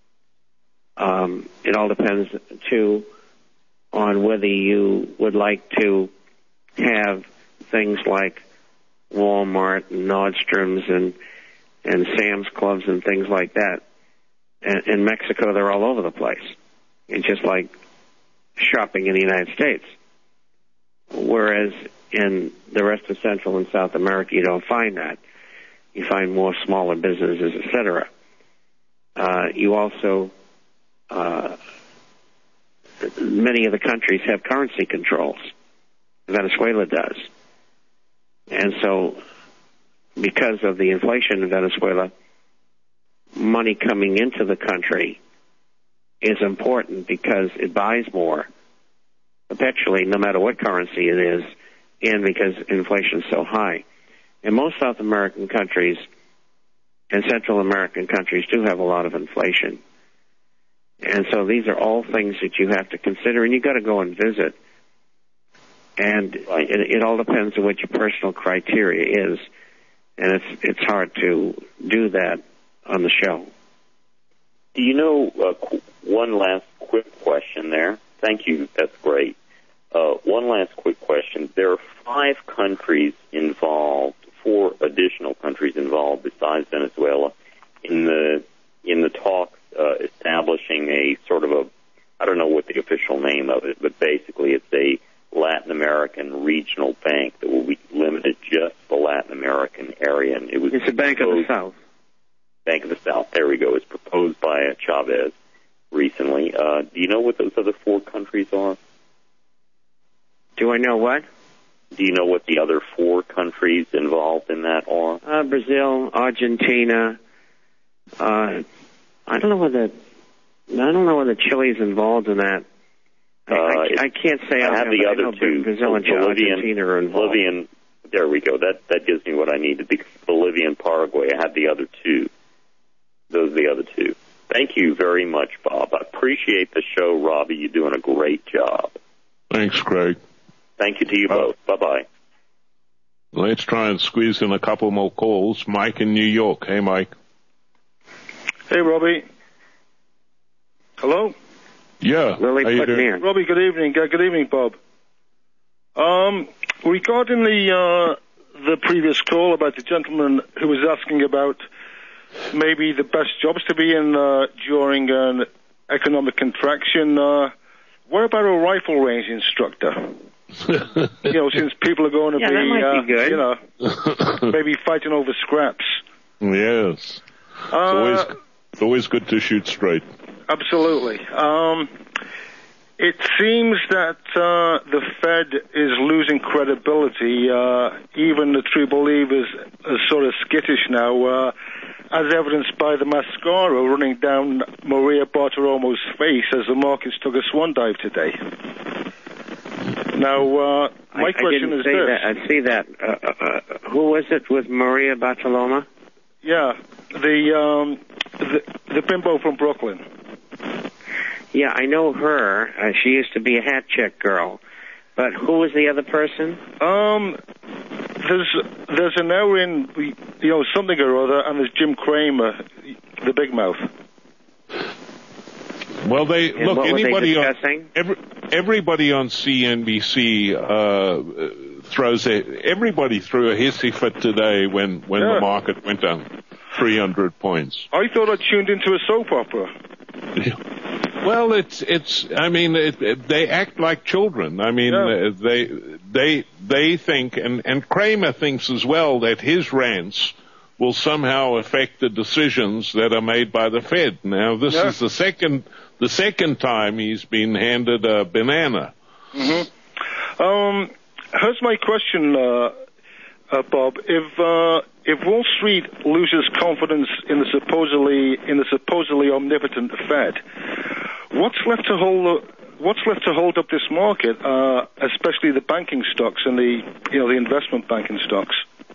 Um, it all depends, too, on whether you would like to have things like Walmart and Nordstrom's and, and Sam's Clubs and things like that. And in Mexico, they're all over the place. It's just like shopping in the United States. Whereas in the rest of Central and South America, you don't find that. You find more smaller businesses, et cetera. Uh, you also, uh, many of the countries have currency controls. Venezuela does. And so, because of the inflation in Venezuela, money coming into the country is important because it buys more perpetually, no matter what currency it is, and because inflation is so high. And most South American countries and Central American countries do have a lot of inflation. And so these are all things that you have to consider, and you've got to go and visit. And it, it all depends on what your personal criteria is, and it's it's hard to do that on the show. Do you know, uh, qu- one last quick question there. Thank you, that's great. Uh, one last quick question. There are five countries involved, four additional countries involved besides Venezuela, in the in the talks uh, establishing a sort of a, I don't know what the official name of it, but basically it's a Latin American regional bank that will be limited just to the Latin American area. And it was it's a Bank of the South. Bank of the South, there we go. It's proposed by uh, Chavez recently. Uh, do you know what those other four countries are? Do I know what? Do you know what the other four countries involved in that are? Uh, Brazil, Argentina. Uh, I don't know whether I don't know whether Chile is involved in that. I, Uh, I, I can't say. I have the I other know two. Brazil and Bolivian, Argentina are involved. Bolivian, there we go. That that gives me what I needed. The Bolivia and Paraguay. I had the other two. Those are the other two. Thank you very much, Bob. I appreciate the show, Robbie. You're doing a great job. Thanks, Craig. Thank you to you both. Bye-bye. Let's try and squeeze in a couple more calls. Mike in New York. Hey, Mike. Hey, Robbie. Hello? Yeah. Lily How you doing? Robbie, good evening. Uh, good evening, Bob. Um, regarding the uh, the previous call about the gentleman who was asking about maybe the best jobs to be in uh, during an economic contraction, uh, what about a rifle range instructor? You know, since people are going to yeah, be, that might uh, be good. you know, maybe fighting over scraps. Yes. It's, Uh, always, it's always good to shoot straight. Absolutely. Um, it seems that uh, the Fed is losing credibility. Uh, even the true believers are sort of skittish now, uh, as evidenced by the mascara running down Maria Bartiromo's face as the markets took a swan dive today. Now, uh, my I, question I didn't is say this. that. I see that. Uh, uh, who was it with Maria Bartoloma? Yeah, the, um, the the bimbo from Brooklyn. Yeah, I know her. Uh, she used to be a hat check girl. But who was the other person? Um, there's there's an hour in, you know, something or other, and there's Jim Cramer, the big mouth. Well, they And look what were anybody they on discussing? every, everybody on C N B C uh, throws a everybody threw a hissy fit today when when Yeah. the market went down three hundred points. I thought I tuned into a soap opera. Well, it's it's. I mean, it, it, they act like children. I mean, Yeah. uh, they they they think, and and Kramer thinks as well that his rants will somehow affect the decisions that are made by the Fed. Now, this Yeah. is the second the second time he's been handed a banana. Mm-hmm. Um, here's my question, uh, uh, Bob. If uh, if Wall Street loses confidence in the supposedly in the supposedly omnipotent Fed, what's left to hold? What's left to hold up this market, uh, especially the banking stocks and the you know the investment banking stocks?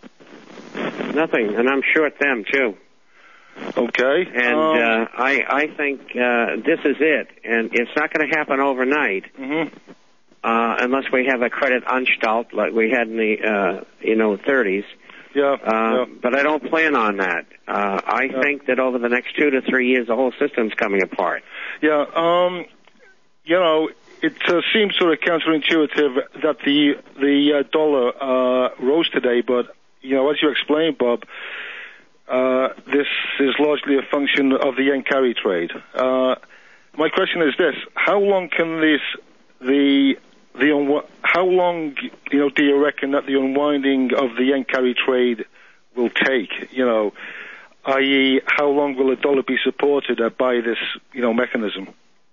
Nothing, and I'm short them too. Okay. And um, uh, I I think uh, this is it, and it's not going to happen overnight. Mm-hmm. Uh, unless we have a credit Anstalt like we had in the, uh, you know, thirties. Yeah, uh, yeah. But I don't plan on that. Uh, I Yeah. think that over the next two to three years, the whole system's coming apart. Yeah, um, you know, it uh, seems sort of counterintuitive that the the uh, dollar uh, rose today, but, you know, as you explained, Bob, uh, this is largely a function of the yen carry trade. Uh, my question is this: how long can this the The unwi- how long, you know, do you reckon that the unwinding of the yen carry trade will take? You know, that is, how long will the dollar be supported uh, by this, you know, mechanism?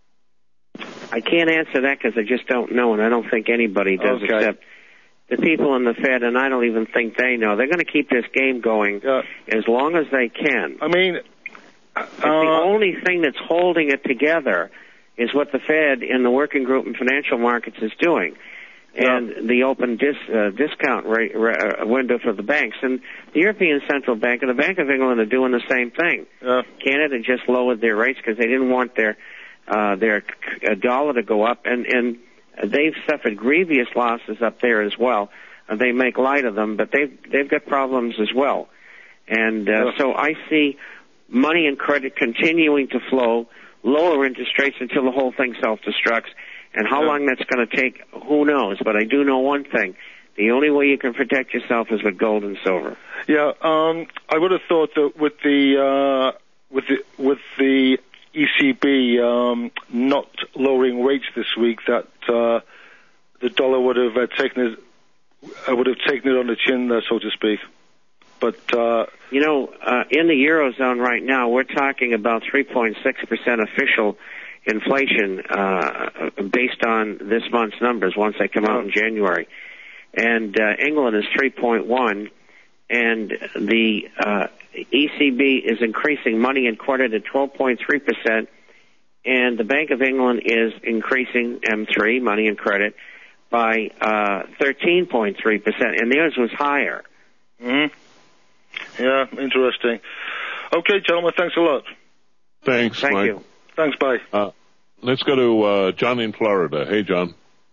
I can't answer that because I just don't know, and I don't think anybody does Okay. except the people in the Fed, and I don't even think they know. They're going to keep this game going Yeah. as long as they can. I mean, it's the only thing that's holding it together is what the Fed and the working group in financial markets is doing, and the open dis, uh, discount rate, uh, window for the banks. And the European Central Bank and the Bank of England are doing the same thing. Yeah. Canada just lowered their rates because they didn't want their uh, their uh, dollar to go up, and, and they've suffered grievous losses up there as well. Uh, they make light of them, but they've, they've got problems as well. And uh, Yeah. so I see money and credit continuing to flow, lower interest rates until the whole thing self-destructs. And how long that's going to take, who knows? But I do know one thing. The only way you can protect yourself is with gold and silver. Yeah, um, I would have thought that with the uh, with the with the E C B um, not lowering rates this week, that uh, the dollar would have uh, taken it uh, would have taken it on the chin, uh, so to speak. But uh, you know, uh, in the Eurozone right now, we're talking about three point six percent official inflation uh, based on this month's numbers once they come out in January. And uh, England is three point one, and the uh, E C B is increasing money and credit at twelve point three percent, and the Bank of England is increasing M three, money and credit, by uh, thirteen point three percent, and theirs was higher. Mm-hmm. Yeah, interesting. Okay, gentlemen, thanks a lot. Thanks, Thank Mike. you. Thanks, bye. Uh, let's go to uh, John in Florida. Hey, John.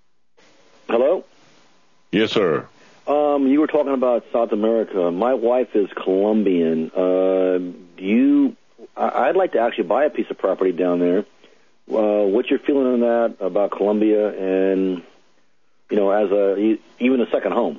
Hello? Yes, sir. Um, you were talking about South America. My wife is Colombian. Uh, do you? I- I'd like to actually buy a piece of property down there. Uh, what's your feeling on that about Colombia and, you know, as a even a second home?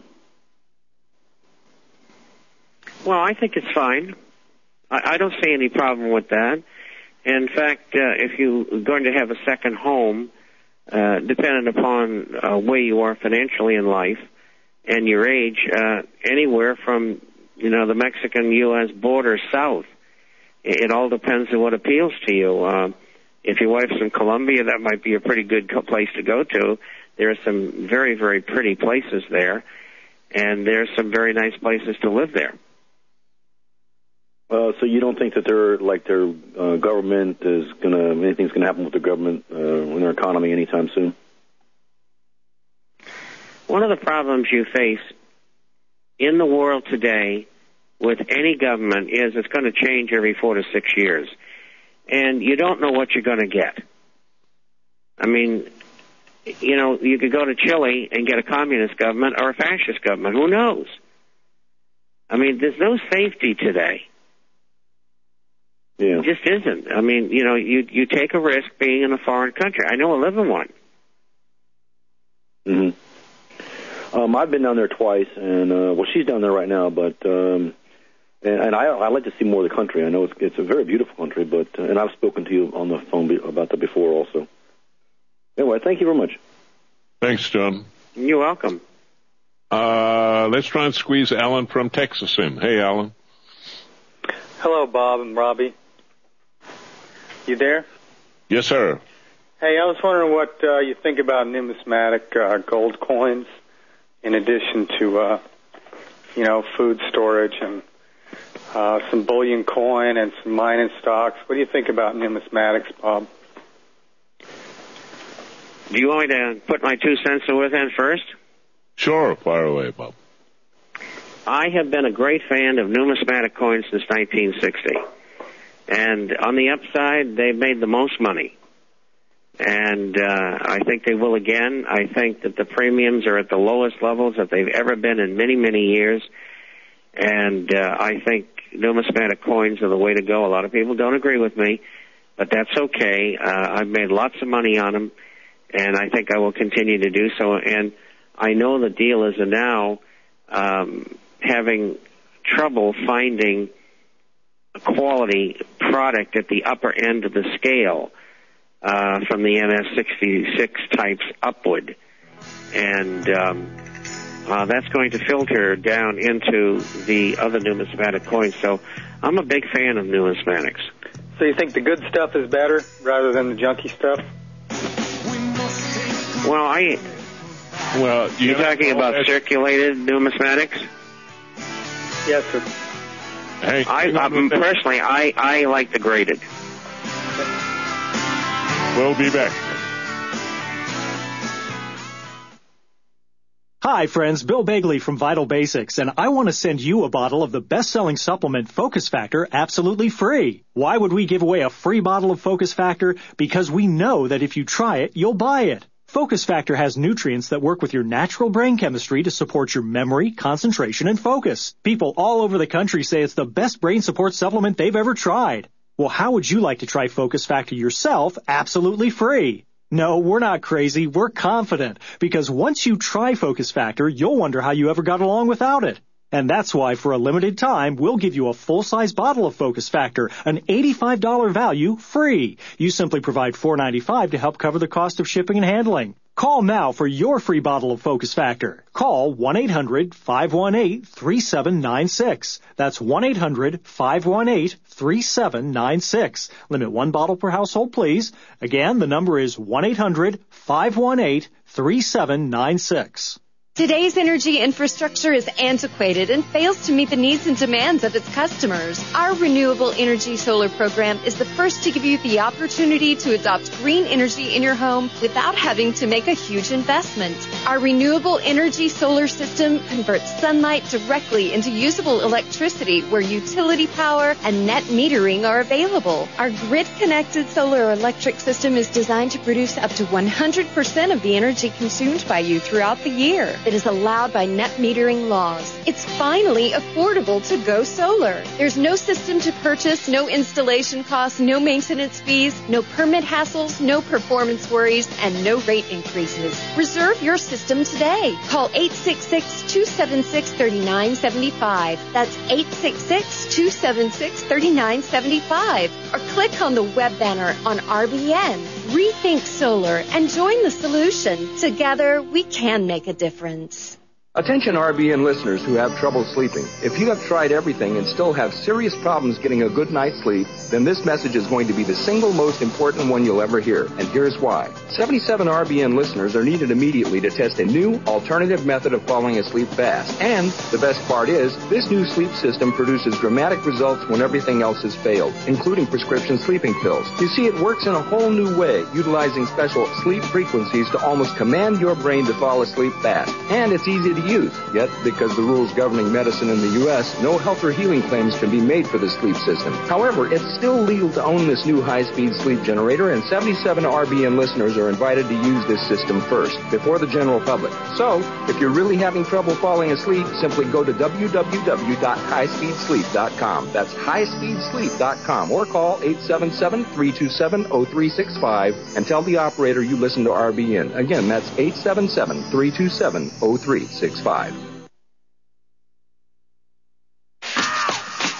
Well, I think it's fine. I, I don't see any problem with that. In fact, uh, if you're going to have a second home, uh, depending upon uh, where you are financially in life and your age, uh, anywhere from, you know, the Mexican-U S border south, it, it all depends on what appeals to you. Uh, if your wife's in Colombia, that might be a pretty good co- place to go to. There are some very, very pretty places there, and there's some very nice places to live there. Uh, so you don't think that their like their uh, government is gonna anything's gonna happen with their government uh, in their economy anytime soon? One of the problems you face in the world today with any government is it's going to change every four to six years, and you don't know what you're going to get. I mean, you know, you could go to Chile and get a communist government or a fascist government. Who knows? I mean, there's no safety today. Yeah. It just isn't. I mean, you know, you you take a risk being in a foreign country. I know I live in one. Mm-hmm. Um, I've been down there twice, and uh, well, she's down there right now. But um, And, and I, I like to see more of the country. I know it's, it's a very beautiful country, but uh, and I've spoken to you on the phone be, about that before also. Anyway, thank you very much. Thanks, John. You're welcome. Uh, let's try and squeeze Alan from Texas in. Hey, Alan. Hello, Bob and Robbie. You there? Yes, sir. Hey, I was wondering what uh, you think about numismatic uh, gold coins in addition to, uh, you know, food storage and uh, some bullion coin and some mining stocks. What do you think about numismatics, Bob? Do you want me to put my two cents worth in first? Sure, fire away, Bob. I have been a great fan of numismatic coins since nineteen sixty. And on the upside, they've made the most money. And uh, I think they will again. I think that the premiums are at the lowest levels that they've ever been in many, many years. And uh, I think numismatic coins are the way to go. A lot of people don't agree with me, but that's okay. Uh, I've made lots of money on them, and I think I will continue to do so. And I know the dealers are now um, having trouble finding a quality product at the upper end of the scale uh, from the M S sixty-six types upward. And um, uh, that's going to filter down into the other numismatic coins. So I'm a big fan of numismatics. So you think the good stuff is better rather than the junky stuff? Well, I... Well, you You're talking about that... circulated numismatics? Yes, sir. Hey, I, um, personally, I, I like the graded. We'll be back. Hi, friends. Bill Bagley from Vital Basics, and I want to send you a bottle of the best-selling supplement Focus Factor absolutely free. Why would we give away a free bottle of Focus Factor? Because we know that if you try it, you'll buy it. Focus Factor has nutrients that work with your natural brain chemistry to support your memory, concentration, and focus. People all over the country say it's the best brain support supplement they've ever tried. Well, how would you like to try Focus Factor yourself absolutely free? No, we're not crazy. We're confident. Because once you try Focus Factor, you'll wonder how you ever got along without it. And that's why, for a limited time, we'll give you a full-size bottle of Focus Factor, an eighty-five dollars value, free. You simply provide four dollars and ninety-five cents to help cover the cost of shipping and handling. Call now for your free bottle of Focus Factor. Call one eight hundred five one eight three seven nine six. That's one eight hundred five one eight three seven nine six. Limit one bottle per household, please. Again, the number is one eight hundred five one eight three seven nine six. Today's energy infrastructure is antiquated and fails to meet the needs and demands of its customers. Our Renewable Energy Solar program is the first to give you the opportunity to adopt green energy in your home without having to make a huge investment. Our Renewable Energy Solar system converts sunlight directly into usable electricity where utility power and net metering are available. Our grid-connected solar electric system is designed to produce up to one hundred percent of the energy consumed by you throughout the year. It is allowed by net metering laws. It's finally affordable to go solar. There's no system to purchase, no installation costs, no maintenance fees, no permit hassles, no performance worries, and no rate increases. Reserve your system today. Call eight six six, two seven six, three nine seven five. That's eight six six, two seven six, three nine seven five. Or click on the web banner on R B N. Rethink solar and join the solution. Together, we can make a difference. Attention R B N listeners who have trouble sleeping. If you have tried everything and still have serious problems getting a good night's sleep, then this message is going to be the single most important one you'll ever hear. And here's why. seventy-seven R B N listeners are needed immediately to test a new alternative method of falling asleep fast. And the best part is, this new sleep system produces dramatic results when everything else has failed, including prescription sleeping pills. You see, it works in a whole new way, utilizing special sleep frequencies to almost command your brain to fall asleep fast. And it's easy to use. Yet, because the rules governing medicine in the U S, no health or healing claims can be made for the sleep system. However, it's still legal to own this new high-speed sleep generator, and seventy-seven R B N listeners are invited to use this system first, before the general public. So, if you're really having trouble falling asleep, simply go to w w w dot high speed sleep dot com. That's high speed sleep dot com, or call eight seven seven, three two seven, zero three six five and tell the operator you listen to R B N. Again, that's eight seven seven, three two seven, zero three six five.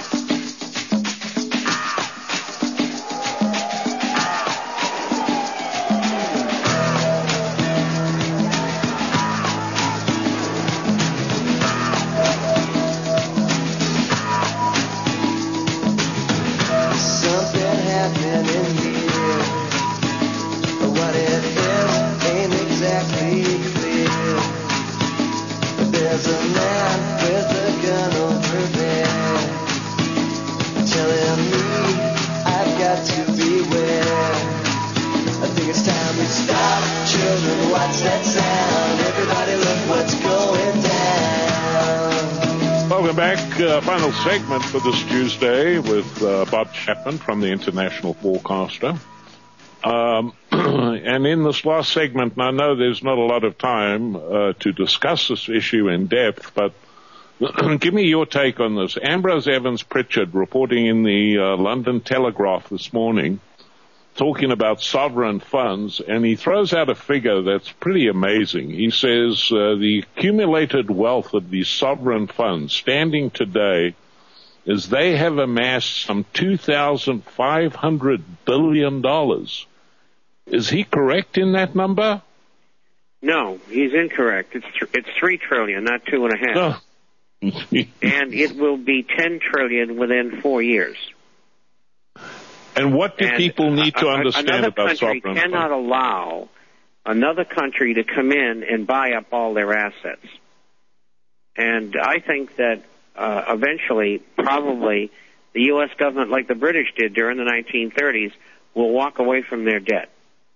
back, uh, final segment for this Tuesday with uh, Bob Chapman from the International Forecaster. Um, and in this last segment, and I know there's not a lot of time uh, to discuss this issue in depth, but give me your take on this. Ambrose Evans Pritchard reporting in the uh, London Telegraph this morning, talking about sovereign funds, and he throws out a figure that's pretty amazing. He says uh, the accumulated wealth of these sovereign funds standing today is they have amassed some two thousand five hundred billion dollars. Is he correct in that number? No, he's incorrect. It's th- it's three trillion, not two and a half. Oh. And it will be ten trillion within four years. And what do and people need to understand another about sovereign country cannot funds? allow another country to come in and buy up all their assets. And I think that uh, eventually, probably, the U S government, like the British did during the nineteen thirties, will walk away from their debt.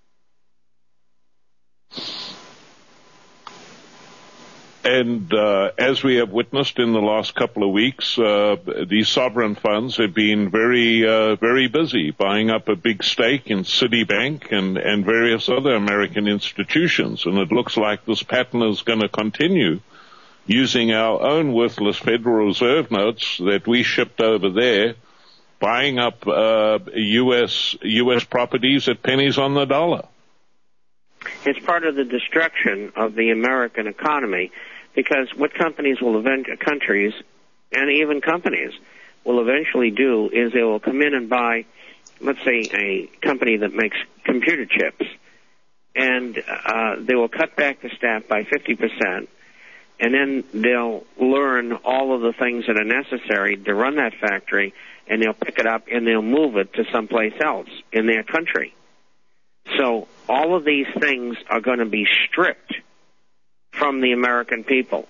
And uh, as we have witnessed in the last couple of weeks, uh, these sovereign funds have been very, uh, very busy buying up a big stake in Citibank and, and various other American institutions. And it looks like this pattern is going to continue, using our own worthless Federal Reserve notes that we shipped over there, buying up uh, U S U S properties at pennies on the dollar. It's part of the destruction of the American economy, because what companies will event countries and even companies will eventually do is they will come in and buy, let's say, a company that makes computer chips, and uh, they will cut back the staff by fifty percent, and then they'll learn all of the things that are necessary to run that factory, and they'll pick it up and they'll move it to someplace else in their country. So all of these things are going to be stripped from the American people.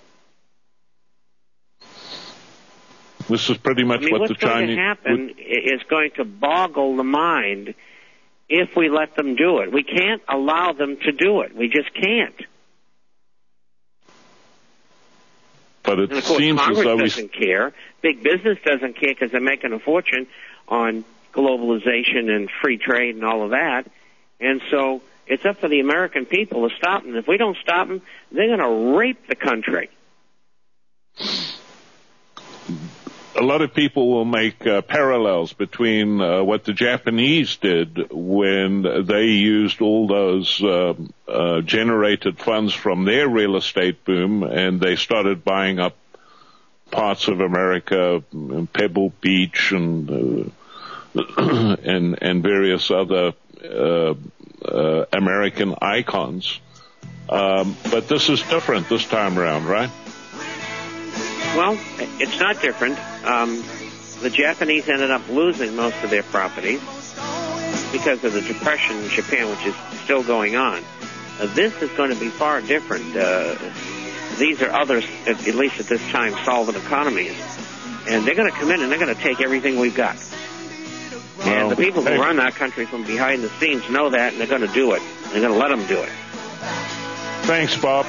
This is pretty much I mean, what what's the Chinese... going to happen would... is going to boggle the mind if we let them do it. We can't allow them to do it. We just can't. But it and of course, seems Congress as though we... doesn't care. Big business doesn't care because they're making a fortune on globalization and free trade and all of that. And so it's up to the American people to stop them. If we don't stop them, they're going to rape the country. A lot of people will make uh, parallels between uh, what the Japanese did when they used all those uh, uh, generated funds from their real estate boom, and they started buying up parts of America, Pebble Beach, and uh, and and various other uh, uh, American icons. Um, but this is different this time around, right? Well, it's not different. Um, the Japanese ended up losing most of their properties because of the depression in Japan, which is still going on. Uh, this is going to be far different. Uh, these are others, at, at least at this time, solvent economies. And they're going to come in and they're going to take everything we've got. Well, and the people hey. who run our country from behind the scenes know that, and they're going to do it. They're going to let them do it. Thanks, Bob.